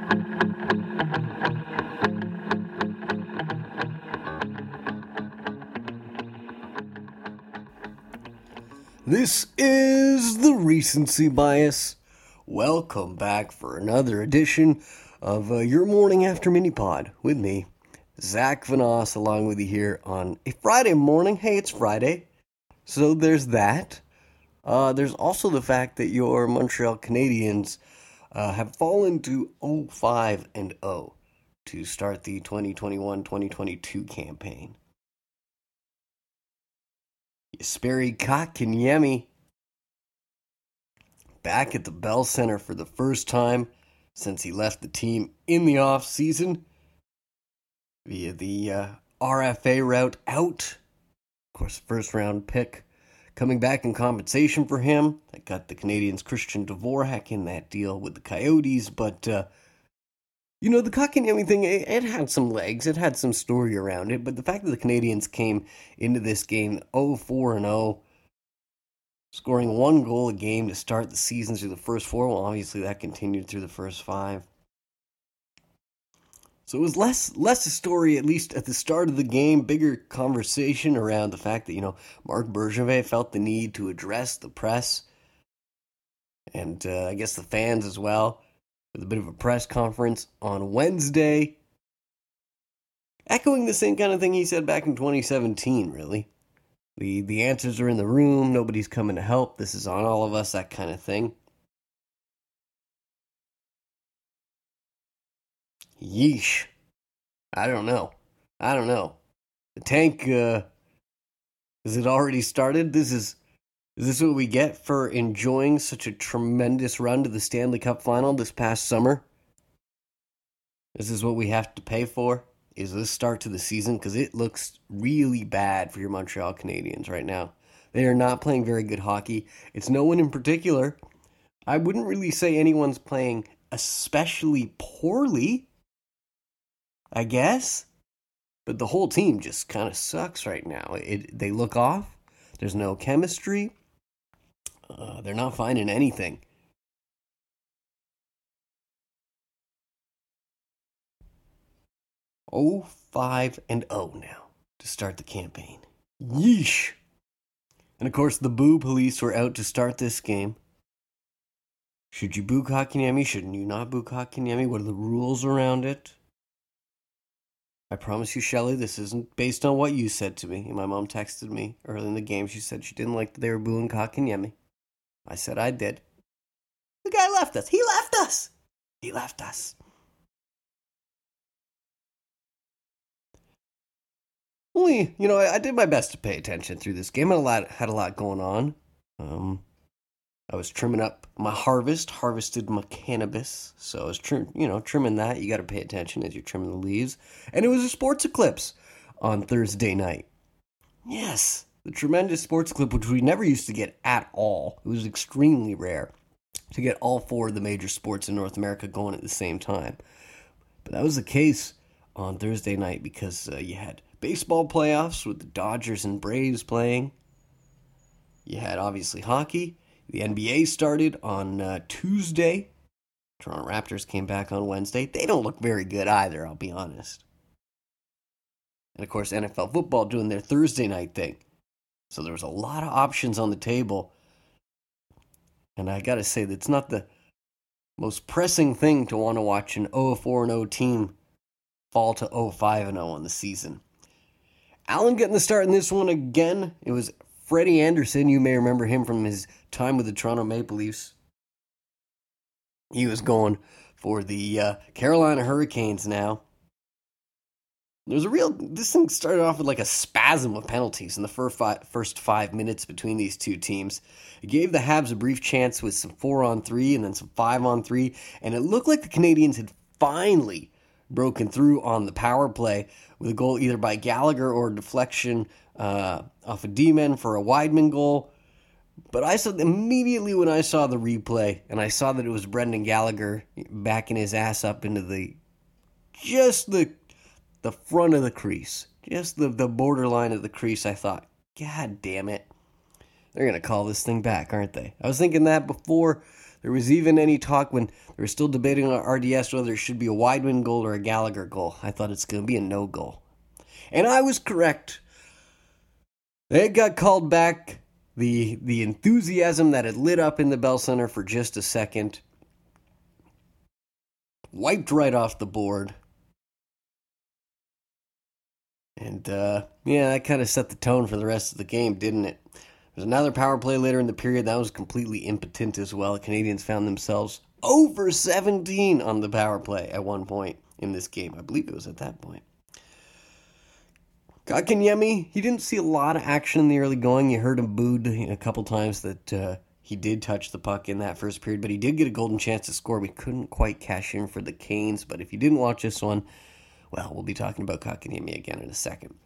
This is the Recency Bias. Welcome back for another edition of your Morning After Mini-Pod with me, Zach Vanoss, along with you here on a Friday morning. Hey, it's Friday, so there's that. There's also the fact that your Montreal Canadiens have fallen to 0-5-0 to start the 2021-2022 campaign. Jesperi Kotkaniemi back at the Bell Center for the first time since he left the team in the offseason via the RFA route out. Of course, first round pick coming back in compensation for him. That got the Canadiens Christian Dvorak in that deal with the Coyotes, but the Kotkaniemi thing, it had some legs, it had some story around it, but the fact that the Canadiens came into this game 0-4-0, scoring one goal a game to start the season through the first four, well, obviously that continued through the first five. So it was less a story, at least at the start of the game, bigger conversation around the fact that, Marc Bergevin felt the need to address the press, and I guess the fans as well, with a bit of a press conference on Wednesday, echoing the same kind of thing he said back in 2017, really. The answers are in the room, nobody's coming to help, this is on all of us, that kind of thing. Yeesh. I don't know. The tank, has it already started? Is this what we get for enjoying such a tremendous run to the Stanley Cup final this past summer? This is what we have to pay for? Is this start to the season? Because it looks really bad for your Montreal Canadiens right now. They are not playing very good hockey. It's no one in particular. I wouldn't really say anyone's playing especially poorly, I guess. But the whole team just kind of sucks right now. They look off. There's no chemistry. They're not finding anything. Oh, 5-0 now to start the campaign. Yeesh. And of course, the boo police were out to start this game. Should you boo Kotkaniemi? Shouldn't you not boo Kotkaniemi? What are the rules around it? I promise you, Shelley, this isn't based on what you said to me. My mom texted me early in the game. She said she didn't like that they were booing Kotkaniemi. I said I did. The guy left us. He left us. Only, I did my best to pay attention through this game. I had a lot going on. I was trimming up my harvested my cannabis. So I was trimming that. You got to pay attention as you're trimming the leaves. And it was a sports eclipse on Thursday night. Yes, the tremendous sports eclipse, which we never used to get at all. It was extremely rare to get all four of the major sports in North America going at the same time. But that was the case on Thursday night because you had baseball playoffs with the Dodgers and Braves playing. You had, obviously, hockey. The NBA started on Tuesday. Toronto Raptors came back on Wednesday. They don't look very good either, I'll be honest. And, of course, NFL football doing their Thursday night thing. So there was a lot of options on the table. And I got to say, that's not the most pressing thing to want to watch an 0-4-0 team fall to 0-5-0 on the season. Allen getting the start in this one again. It was Freddie Anderson. You may remember him from his time with the Toronto Maple Leafs. He was going for the Carolina Hurricanes now. This thing started off with like a spasm of penalties in the first 5 minutes between these two teams. It gave the Habs a brief chance with some 4-on-3 and then some 5-on-3, and it looked like the Canadiens had finally broken through on the power play with a goal either by Gallagher or a deflection off a D-man for a Wideman goal. But I saw immediately when I saw the replay and I saw that it was Brendan Gallagher backing his ass up into the front of the crease, just the borderline of the crease, I thought, God damn it, they're going to call this thing back, aren't they? I was thinking that before There was even any talk when they were still debating on RDS whether it should be a Wideman goal or a Gallagher goal. I thought it's going to be a no goal. And I was correct. They got called back. The enthusiasm that had lit up in the Bell Center for just a second wiped right off the board. And, that kind of set the tone for the rest of the game, didn't it? There was another power play later in the period. That was completely impotent as well. The Canadians found themselves over 17 on the power play at one point in this game. I believe it was at that point. Kotkaniemi, he didn't see a lot of action in the early going. You heard him booed a couple times that he did touch the puck in that first period, but he did get a golden chance to score. We couldn't quite cash in for the Canes, but if you didn't watch this one, well, we'll be talking about Kotkaniemi again in a second.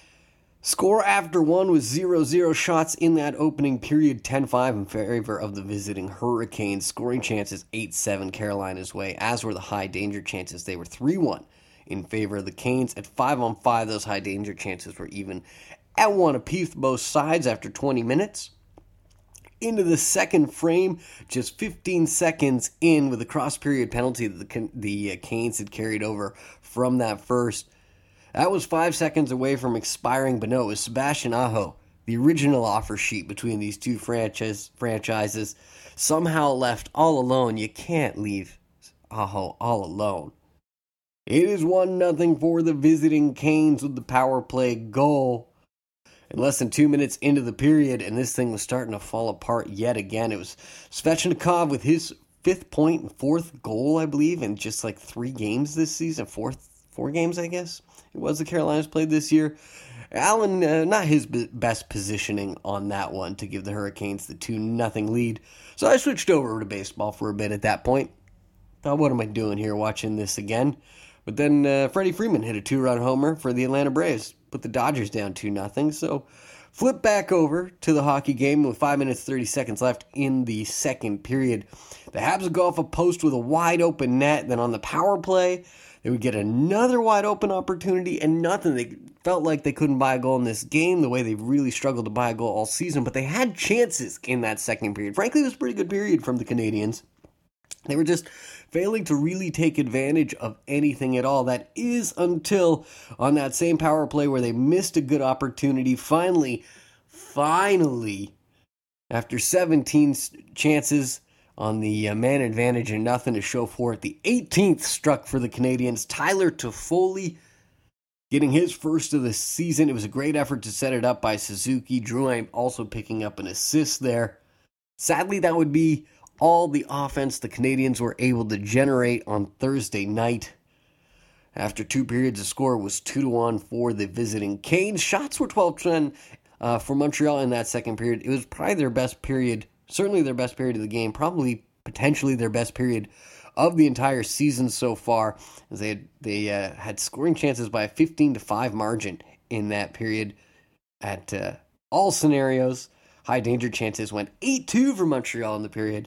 Score after one was 0-0 shots in that opening period, 10-5 in favor of the visiting Hurricanes. Scoring chances 8-7 Carolina's way, as were the high danger chances. They were 3-1 in favor of the Canes. At 5-on-5, those high danger chances were even at one apiece both sides after 20 minutes. Into the second frame, just 15 seconds in with a cross-period penalty that the Canes had carried over from that first. That was 5 seconds away from expiring, but no, it was Sebastian Aho, the original offer sheet between these two franchises, somehow left all alone. You can't leave Aho all alone. It is 1-0 for the visiting Canes with the power play goal. And less than 2 minutes into the period, and this thing was starting to fall apart yet again. It was Svechnikov with his 5th point and 4th goal, I believe, in just like 3 games this season. 4 games, I guess, it was the Carolinas played this year. Allen, not his best positioning on that one to give the Hurricanes the 2-0 lead. So I switched over to baseball for a bit at that point. Thought, what am I doing here watching this again? But then Freddie Freeman hit a 2-run homer for the Atlanta Braves. Put the Dodgers down 2-0. So flip back over to the hockey game with 5 minutes 30 seconds left in the second period. The Habs would go off a post with a wide open net. Then on the power play, they would get another wide open opportunity and nothing. They felt like they couldn't buy a goal in this game the way they really struggled to buy a goal all season. But they had chances in that second period. Frankly, it was a pretty good period from the Canadians. They were just failing to really take advantage of anything at all. That is until on that same power play where they missed a good opportunity. Finally, after 17 chances on the man advantage and nothing to show for it, the 18th struck for the Canadians. Tyler Toffoli getting his first of the season. It was a great effort to set it up by Suzuki. Drouin also picking up an assist there. Sadly, that would be all the offense the Canadians were able to generate on Thursday night. After 2 periods, the score was 2-1 for the visiting Canes. Shots were 12-10 for Montreal in that second period. It was probably their best period, certainly their best period of the game, probably potentially their best period of the entire season so far, as they had scoring chances by a 15-5 margin in that period at all scenarios. High danger chances went 8-2 for Montreal in the period.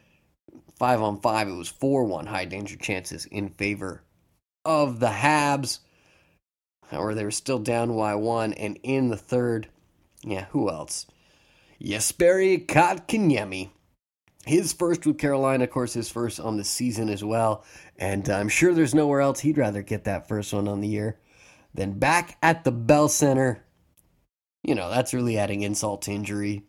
5-on-5, it was 4-1 high danger chances in favor of the Habs. However, they were still down by 1, and in the third, who else? Jesperi Kotkaniemi. His first with Carolina, of course, his first on the season as well. And I'm sure there's nowhere else he'd rather get that first one on the year than back at the Bell Center. That's really adding insult to injury.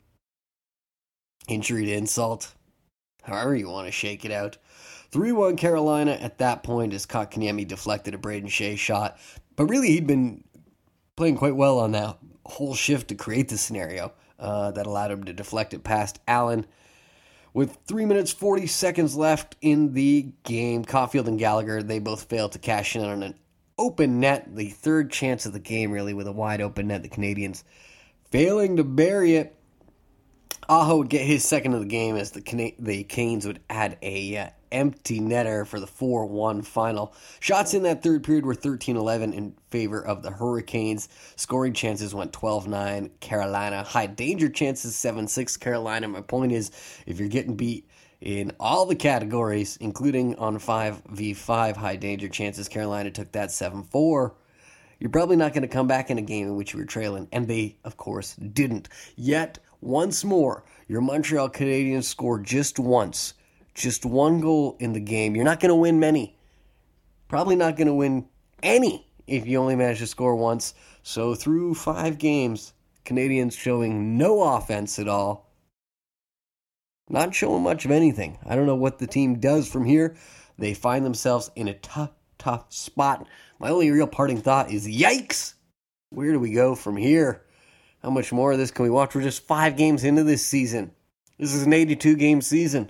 Injury to insult. However you want to shake it out. 3-1 Carolina at that point as Kotkaniemi deflected a Braden Shea shot. But really, he'd been playing quite well on that whole shift to create the scenario that allowed him to deflect it past Allen. With 3 minutes 40 seconds left in the game, Caulfield and Gallagher, they both failed to cash in on an open net. The third chance of the game, really, with a wide open net. The Canadians failing to bury it. Aho would get his second of the game as the Canes would add a empty netter for the 4-1 final. Shots in that third period were 13-11 in favor of the Hurricanes. Scoring chances went 12-9 Carolina. High danger chances 7-6 Carolina. My point is, if you're getting beat in all the categories, including on 5v5 high danger chances, Carolina took that 7-4. You're probably not going to come back in a game in which you were trailing, and they, of course, didn't. Yet, once more, your Montreal Canadiens scored just once just one goal in the game. You're not going to win many. Probably not going to win any if you only manage to score once. So through 5 games, Canadians showing no offense at all. Not showing much of anything. I don't know what the team does from here. They find themselves in a tough spot. My only real parting thought is, yikes! Where do we go from here? How much more of this can we watch? We're just 5 games into this season. This is an 82-game season.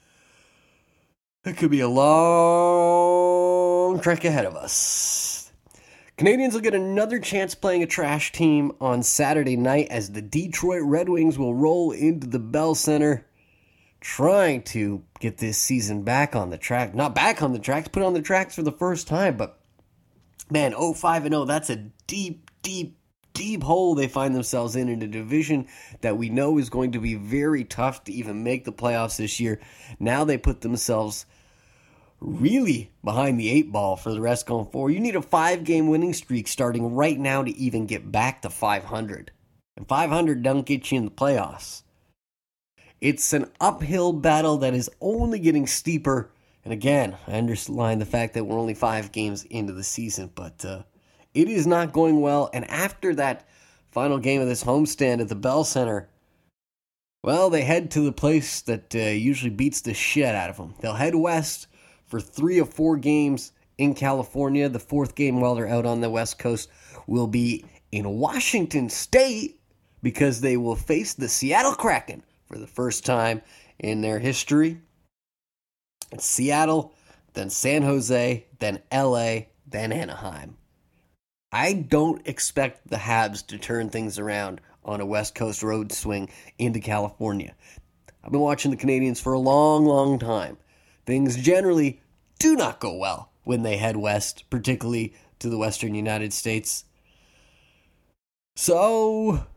It could be a long trek ahead of us. Canadians will get another chance playing a trash team on Saturday night as the Detroit Red Wings will roll into the Bell Center, trying to get this season back on the track. Not back on the tracks, put on the tracks for the first time. But, man, 0-5-0, that's a deep hole they find themselves in a division that we know is going to be very tough to even make the playoffs this year. Now they put themselves really behind the 8 ball for the rest going forward. You need a 5-game winning streak starting right now to even get back to 500. And 500 don't get you in the playoffs. It's an uphill battle that is only getting steeper. And again, I underline the fact that we're only 5 games into the season, but it is not going well. And after that final game of this homestand at the Bell Center, well, they head to the place that usually beats the shit out of them. They'll head west for 3 of 4 games in California. The 4th game while they're out on the West Coast will be in Washington State because they will face the Seattle Kraken for the first time in their history. It's Seattle, then San Jose, then LA, then Anaheim. I don't expect the Habs to turn things around on a West Coast road swing into California. I've been watching the Canadians for a long time. Things generally do not go well when they head west, particularly to the western United States. So,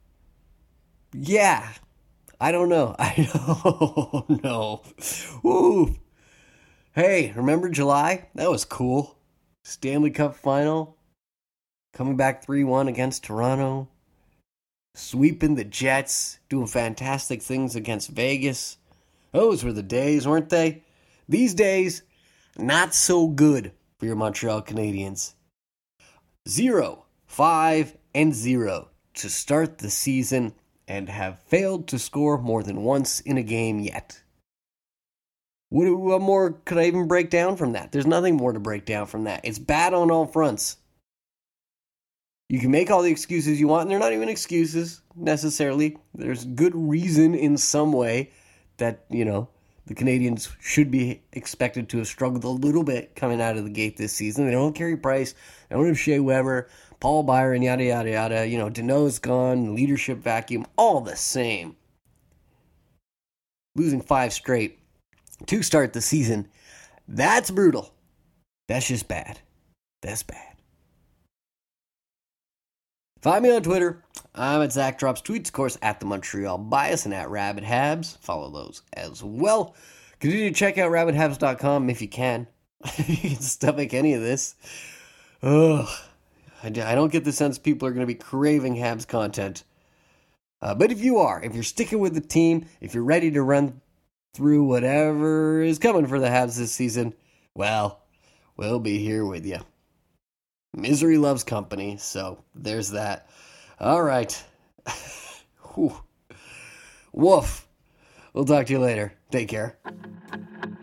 yeah, I don't know. I don't know. Woo. Hey, remember July? That was cool. Stanley Cup final. Coming back 3-1 against Toronto. Sweeping the Jets. Doing fantastic things against Vegas. Those were the days, weren't they? These days, not so good for your Montreal Canadiens. 0-5-0 to start the season and have failed to score more than once in a game yet. What more could I even break down from that? There's nothing more to break down from that. It's bad on all fronts. You can make all the excuses you want, and they're not even excuses, necessarily. There's good reason in some way that, the Canadians should be expected to have struggled a little bit coming out of the gate this season. They don't have Carey Price, they don't have Shea Weber, Paul Byron, yada, yada, yada. Deneau's gone, leadership vacuum, all the same. Losing 5 straight to start the season, that's brutal. That's just bad. That's bad. Find me on Twitter. I'm at Zach Drops Tweets, of course, at the Montreal Bias and at Rabid Habs. Follow those as well. Continue to check out rabidhabs.com if you can. You can stomach any of this. Ugh. I don't get the sense people are going to be craving Habs content. But if you are, if you're sticking with the team, if you're ready to run through whatever is coming for the Habs this season, well, we'll be here with you. Misery loves company, so there's that. All right. Woof. We'll talk to you later. Take care.